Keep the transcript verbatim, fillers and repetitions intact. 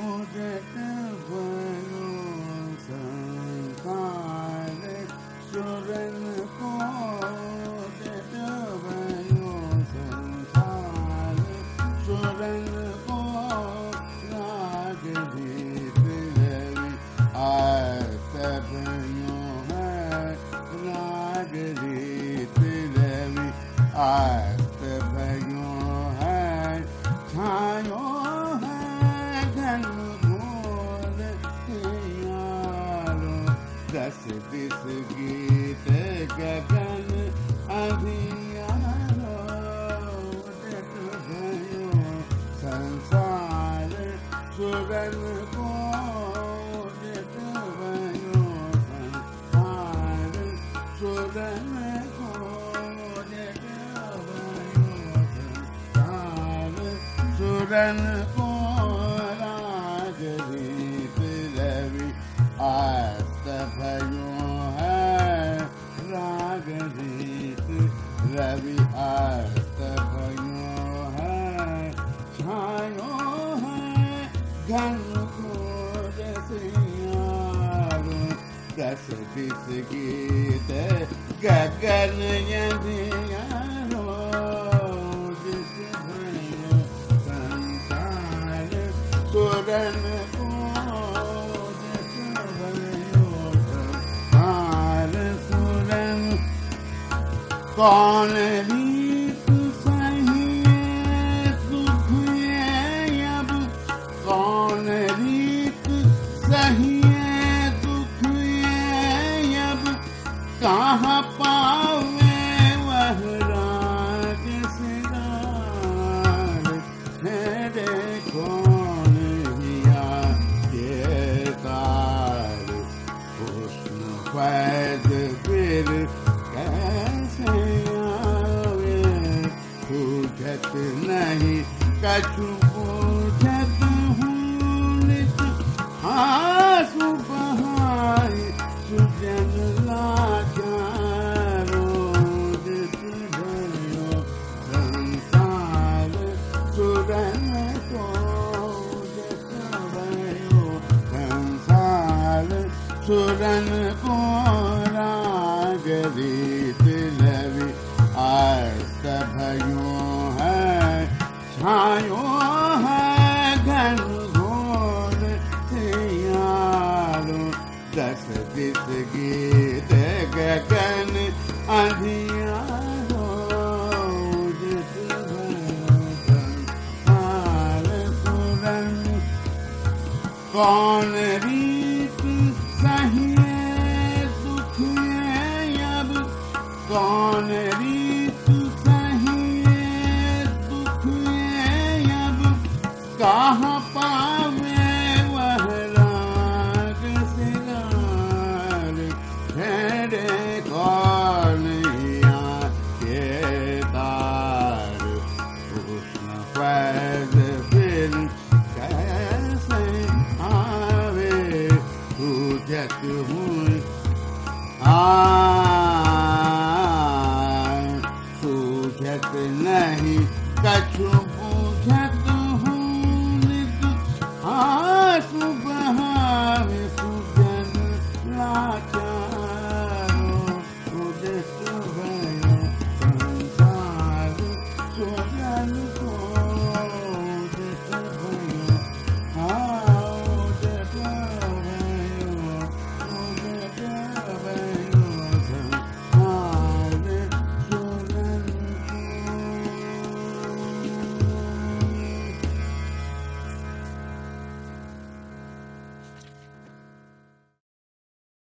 उदित भयो संसार सुरन को उदित भयो संसार सुरन को राग रीत रवि आत भयो है राग रीत रवि आत भयो है छायो है घन घोर यारो दस दिस गीत गगन अभियारो उदित भयो संसार सुरन को उदित भयो संसार सुरन को उदित भयो संसार सुरन को राग रीत रवि आत भयो है राग रीत रवि आत भयो है छायो है घन घोर सियारो दस दिस गीत गगन अंधियारो उदित भयो संसार सुरन को उदित भयो संसार सुरन कौन रीत सही सुख अब कौन रीत सही दुख अब कहाँ पावे वह राग सिंगार तेरे कौन हिया के तार हुस्न फैज़ फिर कैसे आवे पूछत नहीं कछु पूछत हूँ नित आंसू बहाए सुजन लाचारो उदित भयो संसार सुरन को उदित भयो संसार सुरन को राग रीत रवि आत भयो है छायो है घन घोर यारो दस दिस गीत गगन अंधियारो उदित भयो संसार सुरन कौन रीत सही दुख अब कौन रीत सही दुख अब कहाँ पावे वह राग सिंगार तेरे कौन हिया के तार हुस्न फैज़ फिर कैसे आवे पूछत हूँ आ